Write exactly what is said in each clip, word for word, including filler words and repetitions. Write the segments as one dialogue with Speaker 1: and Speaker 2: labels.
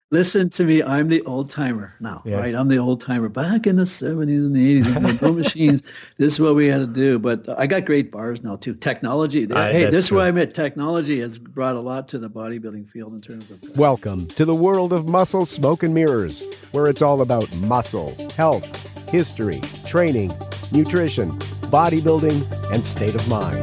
Speaker 1: Listen to me. I'm the old timer now,
Speaker 2: Yes.
Speaker 1: right? I'm the old timer. Back in the seventies and the eighties, when we had no machines, this is what we had to do. But I got great bars now too. Technology.
Speaker 2: I,
Speaker 1: Hey,
Speaker 2: that's
Speaker 1: this is where
Speaker 2: true.
Speaker 1: I met technology has brought a lot to the bodybuilding field in terms of. Uh,
Speaker 3: Welcome to the world of Muscle, Smoke, and Mirrors, where it's all about muscle, health, history, training, nutrition, bodybuilding, and state of mind.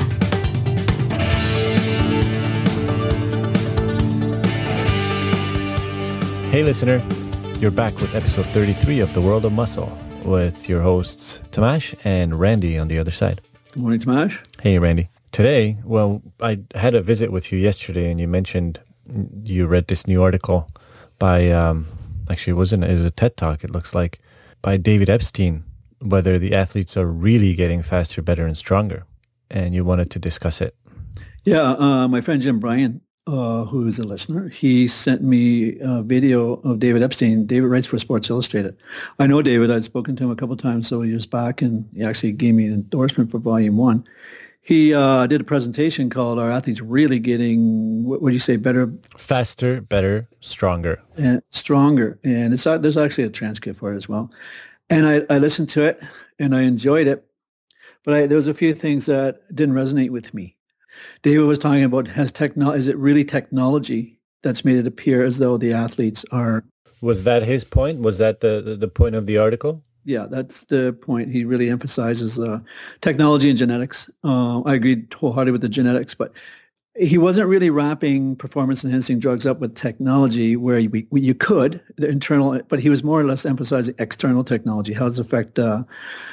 Speaker 2: Hey, listener. You're back with episode thirty-three of The World of Muscle with your hosts, Tamash and Randy on the other side.
Speaker 1: Good morning, Tomash.
Speaker 2: Hey, Randy. Today, well, I had a visit with you yesterday, and you mentioned you read this new article by, um, actually, it wasn't, it was a TED Talk, it looks like, by David Epstein, whether the athletes are really getting faster, better, and stronger. And you wanted to discuss it.
Speaker 1: Yeah, uh, my friend Jim Bryan, uh, who is a listener, he sent me a video of David Epstein. David writes for Sports Illustrated. I know David. I'd spoken to him a couple of times several years back, and he actually gave me an endorsement for Volume One. He uh, did a presentation called "Are Athletes Really Getting What Would You Say Better
Speaker 2: Faster, better, stronger.
Speaker 1: and Stronger?" And it's uh, there's actually a transcript for it as well. And I, I listened to it and I enjoyed it, but I, there was a few things that didn't resonate with me. David was talking about has techno is it really technology that's made it appear as though the athletes are.
Speaker 2: Was that his point? Was that the, the, the point of the article?
Speaker 1: Yeah, that's the point. He really emphasizes uh, technology and genetics. Uh, I agreed wholeheartedly with the genetics, but he wasn't really wrapping performance-enhancing drugs up with technology where you, you could, the internal, but he was more or less emphasizing external technology, how does it affect uh,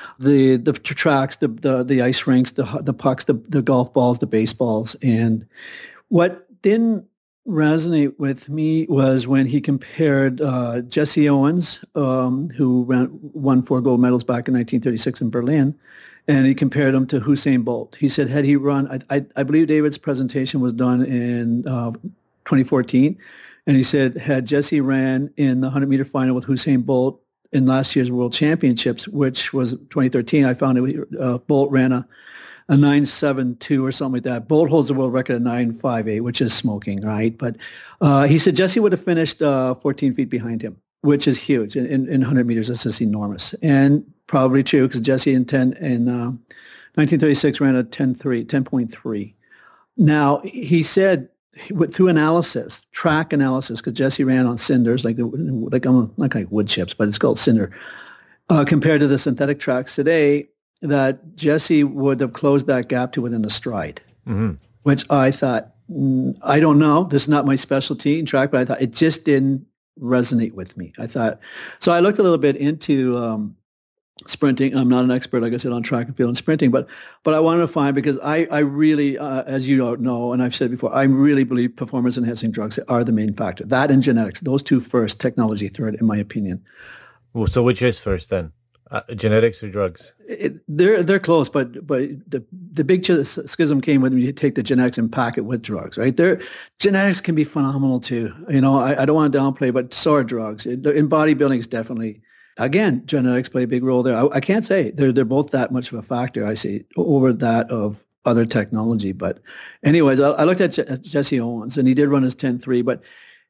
Speaker 1: the the tracks, the, the the ice rinks, the the pucks, the, the golf balls, the baseballs. And what didn't resonate with me was when he compared uh, Jesse Owens, um, who ran, won four gold medals back in nineteen thirty-six in Berlin, and he compared him to Usain Bolt. He said, had he run, I, I, I believe David's presentation was done in uh, twenty fourteen, and he said, had Jesse ran in the one hundred meter final with Usain Bolt in last year's World Championships, which was twenty thirteen, I found it, uh, Bolt ran a a nine seven two or something like that. Bolt holds the world record at nine five eight, which is smoking, right? But uh, he said Jesse would have finished uh, fourteen feet behind him, which is huge. In, in, in one hundred meters, that's just enormous. And probably true because Jesse in ten in uh, nineteen thirty-six ran a ten three, ten point three. Now, he said through analysis, track analysis, because Jesse ran on cinders, like, like um, not like wood chips, but it's called cinder, uh, compared to the synthetic tracks today, that Jesse would have closed that gap to within a stride, mm-hmm. which I thought, mm, I don't know. This is not my specialty in track, but I thought it just didn't resonate with me. I thought, so I looked a little bit into um, sprinting. I'm not an expert, like I said, on track and field and sprinting, but but I wanted to find, because I, I really, uh, as you don't know, and I've said before, I really believe performance-enhancing drugs are the main factor. That and genetics, those two first, technology third, in my opinion.
Speaker 2: Well, so which is first then? Uh, genetics or drugs?
Speaker 1: It, they're they're close, but but the the big schism came when you take the genetics and pack it with drugs, right? There, genetics can be phenomenal too. You know, I, I don't want to downplay, but so are drugs. In bodybuilding, is definitely, again, genetics play a big role there. I, I can't say they're they're both that much of a factor. I see over that of other technology. But anyways, I, I looked at, Je- at Jesse Owens, and he did run his ten three, but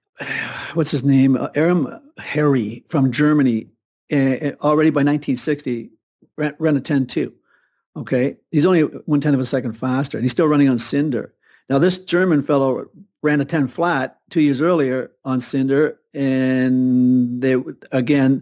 Speaker 1: what's his name? Uh, Aram Harry from Germany. Uh, already by nineteen sixty, ran, ran a ten two. Okay, he's only one tenth of a second faster, and he's still running on cinder. Now, this German fellow ran a ten flat two years earlier on cinder, and they again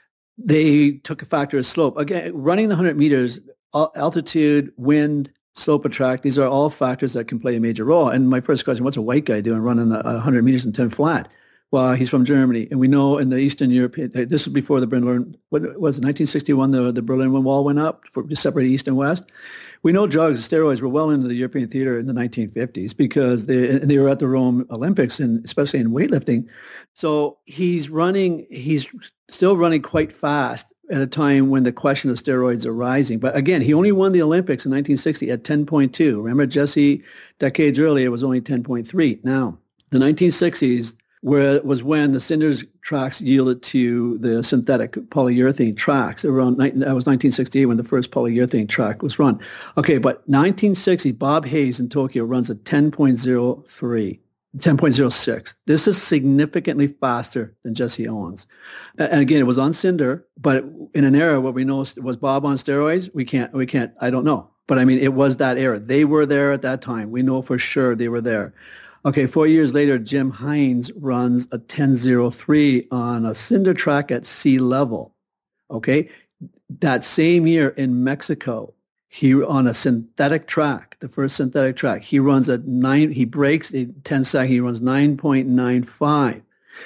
Speaker 1: they took a factor of slope. Again, running the one hundred meters, altitude, wind, slope of track, these are all factors that can play a major role. And my first question: what's a white guy doing running a one hundred meters in ten flat? Well, he's from Germany, and we know in the Eastern European, this was before the Berlin, what was it, nineteen sixty-one, the, the Berlin Wall went up for, to separate East and West. We know drugs, steroids were well into the European theater in the nineteen fifties because they, they were at the Rome Olympics, and especially in weightlifting. So he's running, he's still running quite fast at a time when the question of steroids are rising. But again, he only won the Olympics in nineteen sixty at ten point two. Remember, Jesse, decades earlier, was only ten point three. Now, the nineteen sixties, where it was when the cinders tracks yielded to the synthetic polyurethane tracks. Around that was nineteen sixty-eight when the first polyurethane track was run. Okay, but nineteen sixty, Bob Hayes in Tokyo runs a ten point oh three. ten point oh six. This is significantly faster than Jesse Owens. And again, it was on Cinder, but in an era where we know was Bob on steroids, we can't, we can't, I don't know. But I mean, it was that era. They were there at that time. We know for sure they were there. Okay, four years later, Jim Hines runs a ten oh three on a Cinder track at sea level. Okay, that same year in Mexico, he on a synthetic track, the first synthetic track, he runs at nine, he breaks in ten seconds, he runs nine point nine five.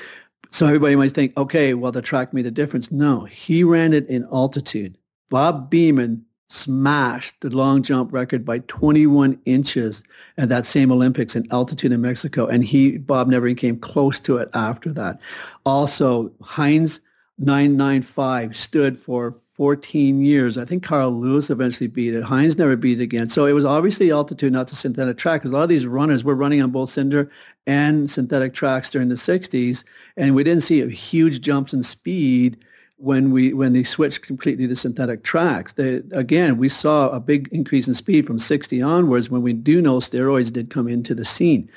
Speaker 1: So everybody might think, okay, well, the track made a difference. No, he ran it in altitude. Bob Beamon smashed the long jump record by twenty-one inches at that same Olympics in altitude in Mexico. And he, Bob never came close to it after that. Also, Hines nine ninety-five stood for fourteen years. I think Carl Lewis eventually beat it. Hines never beat it again. So it was obviously altitude, not the synthetic track, because a lot of these runners were running on both Cinder and synthetic tracks during the sixties. And we didn't see huge jumps in speed when we when they switched completely to synthetic tracks. They, again, we saw a big increase in speed from sixty onwards when we do know steroids did come into the scene.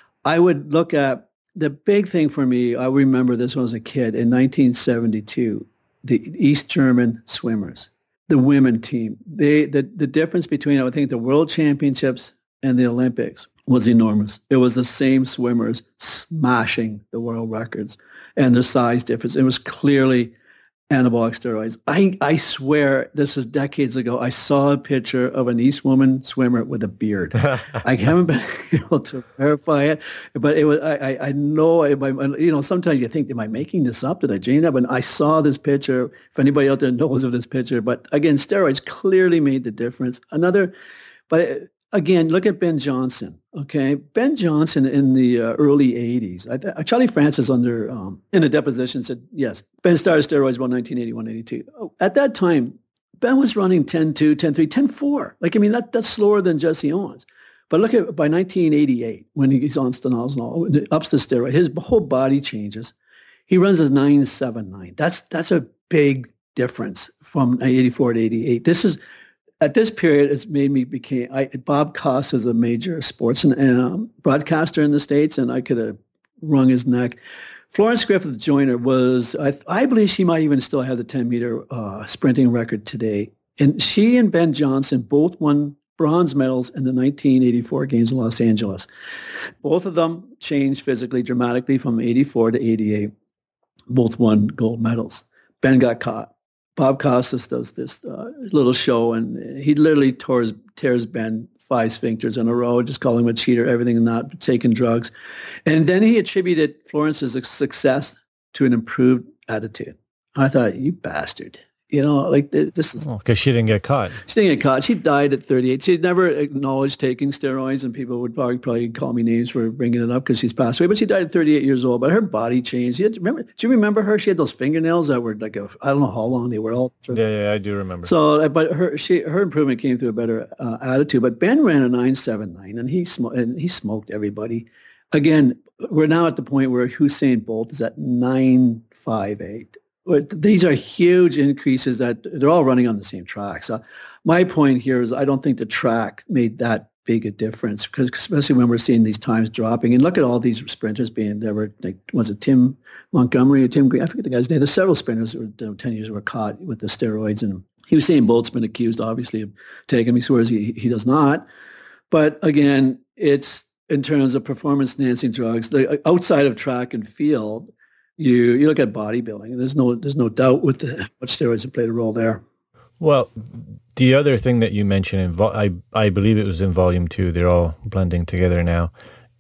Speaker 1: I would look at the big thing for me, I remember this when I was a kid, in nineteen seventy-two, the East German swimmers, the women team. They the, the difference between, I think, the World Championships and the Olympics was enormous. It was the same swimmers smashing the world records, and the size difference. It was clearly anabolic steroids. I, I swear this was decades ago. I saw a picture of an East woman swimmer with a beard. I haven't been able to verify it, but it was. I, I know. It might, you know, sometimes you think, am I making this up? Did I dream that? But I saw this picture. If anybody out there knows of this picture, but again, steroids clearly made the difference. Another, but again, look at Ben Johnson. Okay, Ben Johnson in the uh, early eighties. I th- Charlie Francis under um, in a deposition said, yes, Ben started steroids about nineteen eighty-one, eighty-two. Oh, at that time, Ben was running ten two, ten three, ten four. Like, I mean, that that's slower than Jesse Owens. But look at by nineteen eighty-eight, when he's on stanozolol, ups the steroid, his whole body changes. He runs as nine seven nine. That's that's a big difference from eighty-four to eighty-eight. This is. At this period, it's made me became, I, Bob Koss is a major sports and, um, broadcaster in the States, and I could have wrung his neck. Florence Griffith Joyner was, I, I believe she might even still have the ten-meter uh, sprinting record today. And she and Ben Johnson both won bronze medals in the nineteen eighty-four games in Los Angeles. Both of them changed physically dramatically from eighty-four to eighty-eight. Both won gold medals. Ben got caught. Bob Costas does this uh, little show, and he literally tears, tears Ben five sphincters in a row, just calling him a cheater, everything not taking drugs. And then he attributed Florence's success to an improved attitude. I thought, you bastard. You know, like this is...
Speaker 2: Because oh, she didn't get caught.
Speaker 1: She didn't get caught. She died at thirty-eight. She never acknowledged taking steroids, and people would probably, probably call me names for bringing it up because she's passed away. But she died at thirty-eight years old. But her body changed. She had, remember, do you remember her? She had those fingernails that were like, a, I don't know how long they were. All
Speaker 2: Yeah, yeah, I do remember.
Speaker 1: So, but her she her improvement came through a better uh, attitude. But Ben ran a nine seven nine, and he, sm- and he smoked everybody. Again, we're now at the point where Usain Bolt is at nine five eight. These are huge increases that they're all running on the same track. So my point here is I don't think the track made that big a difference, because especially when we're seeing these times dropping. And look at all these sprinters being there. Were like, was it Tim Montgomery or Tim Green? I forget the guy's name. There's several sprinters who were ten years were caught with the steroids. And Usain Bolt's been accused, obviously, of taking them. He swears he, he does not. But again, it's in terms of performance-enhancing drugs, the, outside of track and field, You you look at bodybuilding. There's no there's no doubt with the what steroids have played a role there.
Speaker 2: Well, the other thing that you mentioned, in vo- I I believe it was in volume two. They're all blending together now.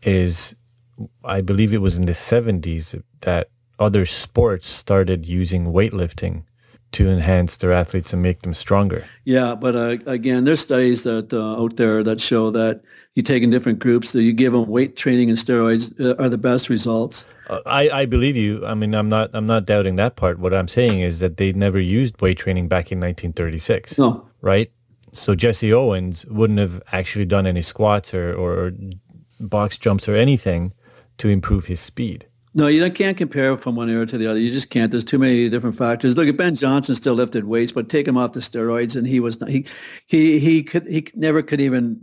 Speaker 2: Is I believe it was in the seventies that other sports started using weightlifting to enhance their athletes and make them stronger.
Speaker 1: Yeah, but uh, again, there's studies that uh, out there that show that you take in different groups, that you give them weight training and steroids uh, are the best results.
Speaker 2: Uh, I, I believe you. I mean, I'm not I'm not doubting that part. What I'm saying is that they never used weight training back in nineteen thirty-six.
Speaker 1: No.
Speaker 2: Right? So Jesse Owens wouldn't have actually done any squats or, or box jumps or anything to improve his speed.
Speaker 1: No, you don't- can't compare from one era to the other. You just can't. There's too many different factors. Look at Ben Johnson, still lifted weights, but take him off the steroids, and he was not, he he he could he never could even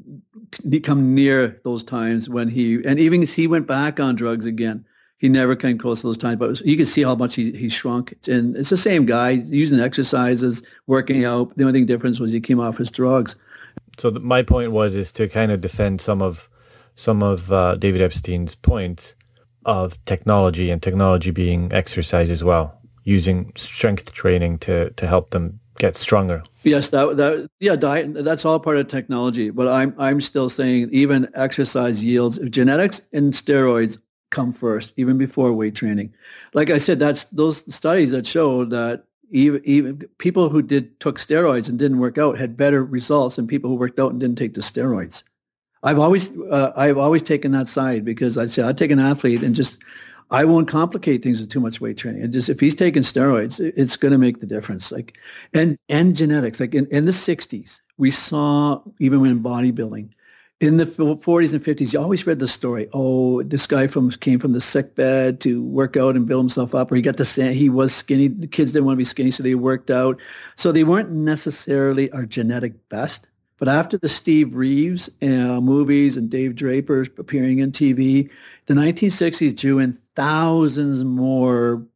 Speaker 1: come near those times when he and even he went back on drugs again. He never came close to those times, but it was, you can see how much he, he shrunk. And it's the same guy using exercises, working out. The only thing difference was he came off his drugs.
Speaker 2: So the, my point was is to kind of defend some of some of uh, David Epstein's points of technology and technology being exercise as well, using strength training to to help them get stronger.
Speaker 1: Yes, that that yeah, diet. That's all part of technology. But I'm I'm still saying even exercise yields genetics and steroids come first, even before weight training. Like I said, that's those studies that show that even even people who did took steroids and didn't work out had better results than people who worked out and didn't take the steroids. I've always uh, I've always taken that side because I say I'd take an athlete and just I won't complicate things with too much weight training. And just if he's taking steroids, it's going to make the difference. Like and and genetics. Like in, in the sixties, we saw even when bodybuilding. In the forties and fifties, you always read the story. Oh, this guy from came from the sick bed to work out and build himself up, or he got the sand. He was skinny. The kids didn't want to be skinny, so they worked out. So they weren't necessarily our genetic best. But after the Steve Reeves uh, movies and Dave Draper appearing in T V, the nineteen sixties drew in thousands more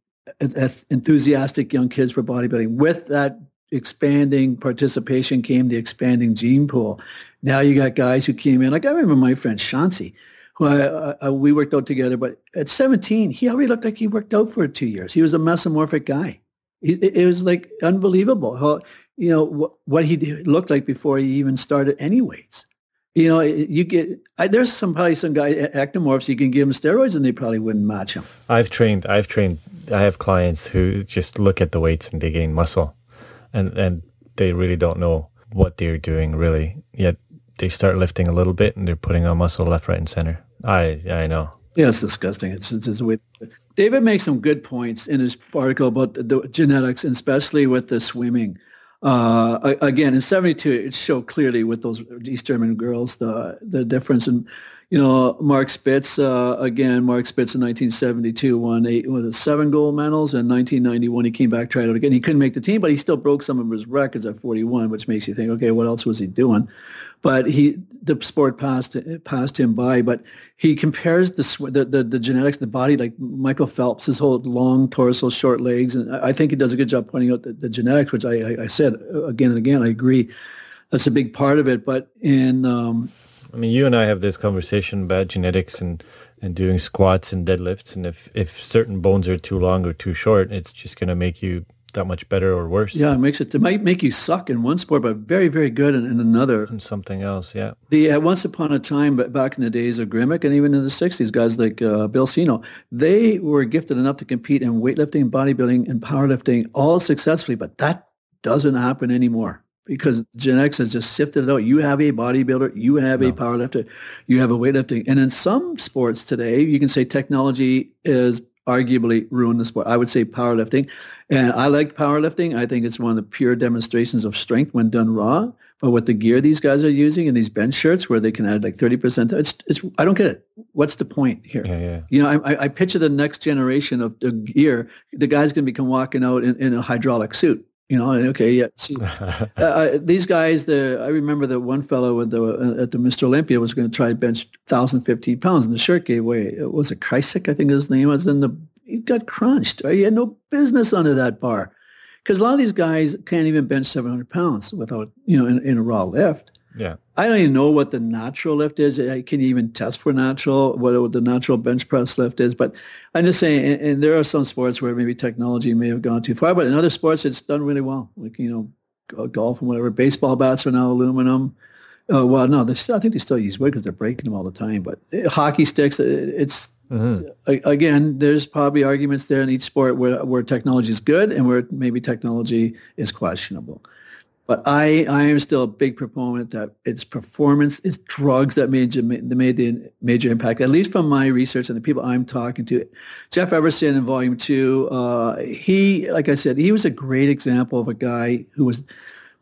Speaker 1: enthusiastic young kids for bodybuilding. With that expanding participation came the expanding gene pool. Now you got guys who came in, like I remember my friend Chauncey, who I, I, we worked out together, but at seventeen, he already looked like he worked out for two years. He was a mesomorphic guy. It, it was like unbelievable how, you know, wh- what he looked like before he even started any weights. You know, you get, I, there's some, probably some guy, ectomorphs, you can give them steroids and they probably wouldn't match him.
Speaker 2: I've trained, I've trained, I have clients who just look at the weights and they gain muscle and, and they really don't know what they're doing really, yet they start lifting a little bit and they're putting on muscle left, right, and center. I I know.
Speaker 1: Yeah, it's disgusting. It's, it's, it's a way. David makes some good points in his article about the, the genetics, and especially with the swimming. Uh, again, in seventy-two, it showed clearly with those East German girls the the difference. And you know, Mark Spitz, uh, again, Mark Spitz in nineteen seventy-two won eight, was it seven gold medals. In nineteen ninety-one, he came back, tried out again. He couldn't make the team, but he still broke some of his records at forty-one, which makes you think, okay, what else was he doing? But he, the sport passed passed him by. But he compares the the the, the genetics, the body, like Michael Phelps, his whole long torso, short legs, and I think he does a good job pointing out the, the genetics, which I, I, I said again and again. I agree, that's a big part of it. But in um,
Speaker 2: I mean, you and I have this conversation about genetics and, and doing squats and deadlifts, and if, if certain bones are too long or too short, it's just going to make you that much better or worse.
Speaker 1: Yeah, it makes it. It might make you suck in one sport, but very, very good in, in another.
Speaker 2: And something else, yeah.
Speaker 1: The uh, once upon a time, but back in the days of Grimmick and even in the sixties, guys like uh, Bill Sino, they were gifted enough to compete in weightlifting, bodybuilding, and powerlifting all successfully, but that doesn't happen anymore. Because genetics has just sifted it out. You have a bodybuilder, you have no. a powerlifter, you have a weightlifting. And in some sports today, you can say technology is arguably ruined the sport. I would say powerlifting. And I like powerlifting. I think it's one of the pure demonstrations of strength when done raw. But with the gear these guys are using and these bench shirts where they can add like thirty percent, it's, it's, I don't get it. What's the point here?
Speaker 2: Yeah, yeah.
Speaker 1: You know, I, I picture the next generation of the gear. The guy's going to become walking out in, in a hydraulic suit. You know, okay, yeah. See, uh, these guys, the I remember the one fellow with the uh, at the Mister Olympia was going to try to bench one thousand fifteen pounds, and the shirt gave way. It was it Kreisik, I think his name was, and the he got crunched. He had no business under that bar, because a lot of these guys can't even bench seven hundred pounds without, you know, in, in a raw lift.
Speaker 2: Yeah.
Speaker 1: I don't even know what the natural lift is. I can't even test for natural, what the natural bench press lift is. But I'm just saying, and, and there are some sports where maybe technology may have gone too far, but in other sports, it's done really well. Like, you know, golf and whatever. Baseball bats are now aluminum. Uh, well, no, they still, I think they still use wood because they're breaking them all the time. But hockey sticks, it's, mm-hmm. again, there's probably arguments there in each sport where, where technology is good and where maybe technology is questionable. But I, I am still a big proponent that it's performance, it's drugs that made, that made the major impact, at least from my research and the people I'm talking to. Jeff Everson in volume two, uh, he, like I said, he was a great example of a guy who was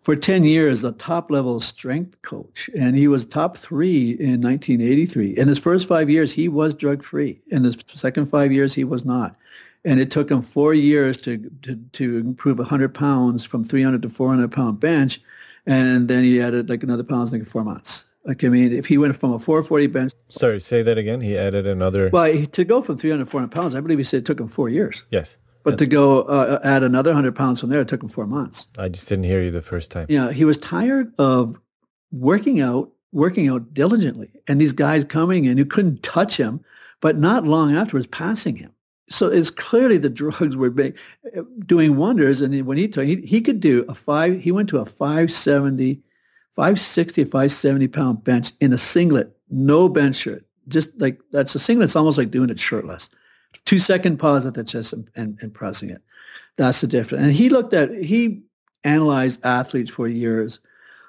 Speaker 1: for ten years a top-level strength coach, and he was top three in nineteen eighty-three. In his first five years, he was drug-free. In his second five years, he was not. And it took him four years to to, to improve one hundred pounds from three hundred to four hundred pound bench, and then he added like another pounds in like four months. Like, I mean, if he went from a four forty bench...
Speaker 2: Sorry, say that again. He added another...
Speaker 1: Well, he, to go from three hundred to four hundred pounds, I believe he said it took him four years.
Speaker 2: Yes.
Speaker 1: But yeah. to go uh, add another one hundred pounds from there, it took him four months.
Speaker 2: I just didn't hear you the first time.
Speaker 1: Yeah, he was tired of working out, working out diligently, and these guys coming in who couldn't touch him, but not long afterwards passing him. So it's clearly the drugs were big, doing wonders. And when he took, he, he could do a five, he went to a five seventy, five sixty, five seventy pound bench in a singlet, no bench shirt. Just like, that's a singlet. It's almost like doing it shirtless. Two second pause at the chest and, and, and pressing it. That's the difference. And he looked at, he analyzed athletes for years.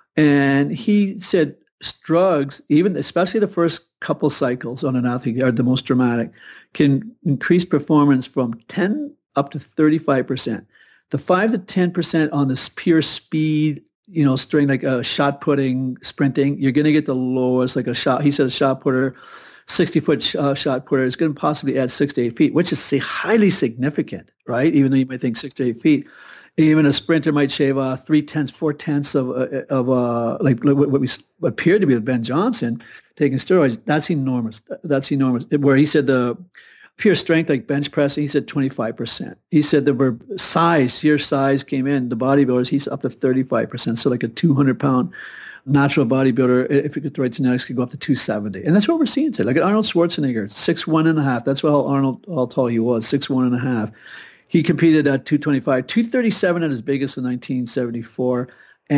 Speaker 1: And he said drugs, even especially the first couple cycles on an athlete are the most dramatic, can increase performance from ten up to thirty-five percent. The five to ten percent on this pure speed, you know, string like a shot putting, sprinting, you're going to get the lowest, like a shot. He said a shot putter, sixty foot uh, shot putter is going to possibly add six to eight feet, which is say, highly significant, right? Even though you might think six to eight feet. Even a sprinter might shave off three tenths, four tenths of uh, of uh, like what we appeared to be with Ben Johnson taking steroids. That's enormous. That's enormous. Where he said the pure strength, like bench pressing, he said twenty-five percent. He said the size, sheer size came in. The bodybuilders, he's up to thirty-five percent. So like a two hundred pound natural bodybuilder, if you get the right genetics, could go up to two seventy. And that's what we're seeing today. Like Arnold Schwarzenegger, six one and a half. That's how Arnold, how tall he was, six one and a half. He competed at two twenty-five, two thirty-seven at his biggest in nineteen seventy-four.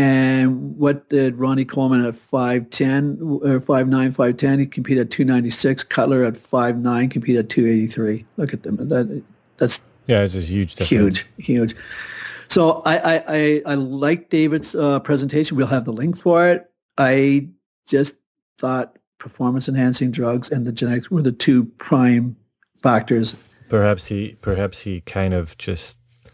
Speaker 1: And what did Ronnie Coleman at five ten, or five nine, five ten? He competed at two ninety-six. Cutler at five nine, competed at two eighty-three. Look at them. That, that's
Speaker 2: yeah, it's a huge difference.
Speaker 1: Huge, huge. So I, I, I, I like David's uh, presentation. We'll have the link for it. I just thought performance-enhancing drugs and the genetics were the two prime factors.
Speaker 2: Perhaps he perhaps he kind of just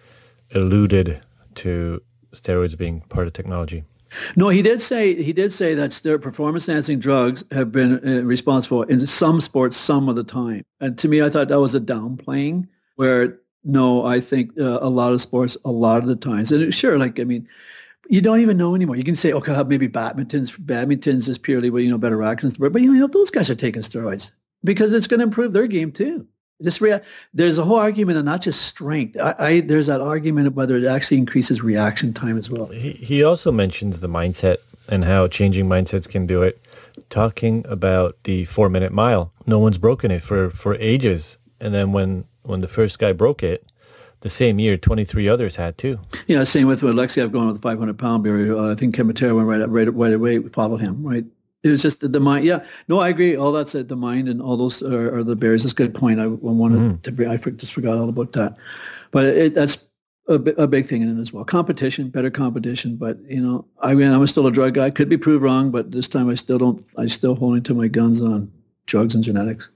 Speaker 2: alluded to steroids being part of technology.
Speaker 1: No, he did say he did say that steroid performance-enhancing drugs have been uh, responsible in some sports some of the time. And to me, I thought that was a downplaying. Where no, I think uh, a lot of sports, a lot of the times, and sure, like I mean, you don't even know anymore. You can say, okay, maybe badminton's badminton's is purely well, you know, better actions, but you know, those guys are taking steroids because it's going to improve their game too. This rea- there's a whole argument of not just strength. I, I there's that argument of whether it actually increases reaction time as well.
Speaker 2: He he also mentions the mindset and how changing mindsets can do it. Talking about the four minute mile, no one's broken it for, for ages, and then when when the first guy broke it, the same year, twenty-three others had too.
Speaker 1: Yeah, same with Alexei going with the five hundred pound barrier. Uh, I think Ken Matera went right up, right, right away, followed him, right? It was just the, the mind. Yeah, no, I agree. All that's uh, the mind and all those are, are the barriers. That's a good point. I wanted mm. to bring, I just forgot all about that. But it, that's a, a big thing in it as well. Competition, better competition. But, you know, I mean, I'm still a drug guy. Could be proved wrong, but this time I still don't, I still holding to my guns on drugs and genetics.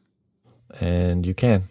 Speaker 2: And you can.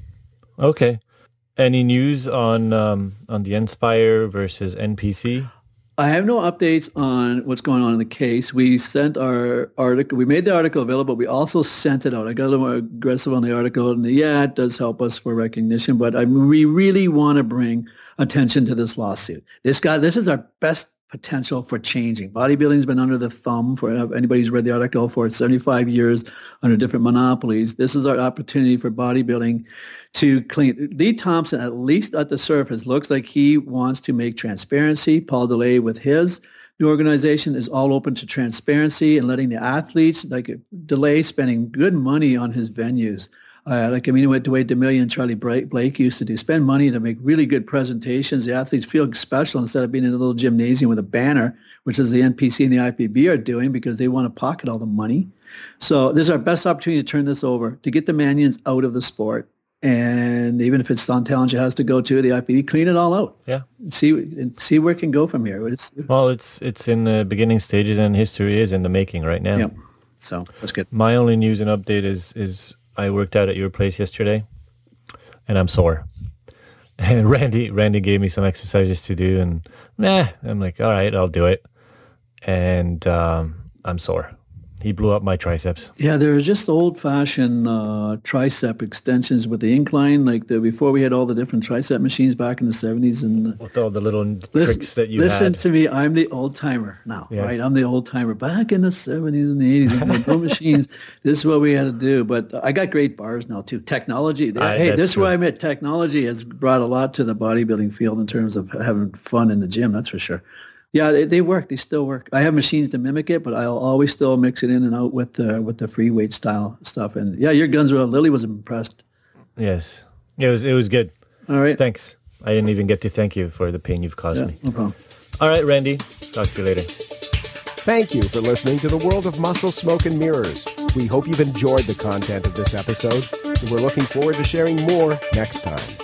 Speaker 2: Okay. Any news on um, on the Inspire versus N P C?
Speaker 1: I have no updates on what's going on in the case. We sent our article. We made the article available. We also sent it out. I got a little more aggressive on the article. And yeah, it does help us for recognition. But I, we really want to bring attention to this lawsuit. This guy, this is our best potential for changing. Bodybuilding's been under the thumb for anybody who's read the article for seventy-five years under different monopolies. This is our opportunity for bodybuilding to clean. Lee Thompson, at least at the surface, looks like he wants to make transparency. Paul DeLay with his new organization is all open to transparency and letting the athletes, like DeLay spending good money on his venues. Uh, like, I mean, what Dwayne DeMillion and Charlie Blake used to do, spend money to make really good presentations. The athletes feel special instead of being in a little gymnasium with a banner, which is the N P C and the I P B are doing because they want to pocket all the money. So this is our best opportunity to turn this over, to get the Manions out of the sport. And even if it's on talent, has to go to the I P B, clean it all out.
Speaker 2: Yeah.
Speaker 1: See and see where it can go from here. It's,
Speaker 2: well, it's it's in the beginning stages and history is in the making right now.
Speaker 1: Yeah. So that's good.
Speaker 2: My only news and update is is I worked out at your place yesterday, and I'm sore. And Randy Randy gave me some exercises to do, and nah, I'm like, all right, I'll do it. and um, I'm sore. He blew up my triceps.
Speaker 1: Yeah, they were just old-fashioned uh, tricep extensions with the incline, like the, before we had all the different tricep machines back in the seventies. And
Speaker 2: with all the little
Speaker 1: listen,
Speaker 2: tricks that you
Speaker 1: listen
Speaker 2: had.
Speaker 1: Listen to me, I'm the old-timer now, yes. right? I'm the old-timer. Back in the seventies and the eighties, when we had no machines, this is what we had to do. But I got great bars now, too. Technology. I, hey, this is where I met. Technology has brought a lot to the bodybuilding field in terms of having fun in the gym, that's for sure. Yeah, they, they work. They still work. I have machines to mimic it, but I'll always still mix it in and out with the with the free weight style stuff. And yeah, your guns were. Lily was impressed.
Speaker 2: Yes, it was. It was good.
Speaker 1: All right.
Speaker 2: Thanks. I didn't even get to thank you for the pain you've caused
Speaker 1: yeah,
Speaker 2: me.
Speaker 1: No problem.
Speaker 2: All right, Randy. Talk to you later.
Speaker 3: Thank you for listening to the World of Muscle, Smoke, and Mirrors. We hope you've enjoyed the content of this episode, and we're looking forward to sharing more next time.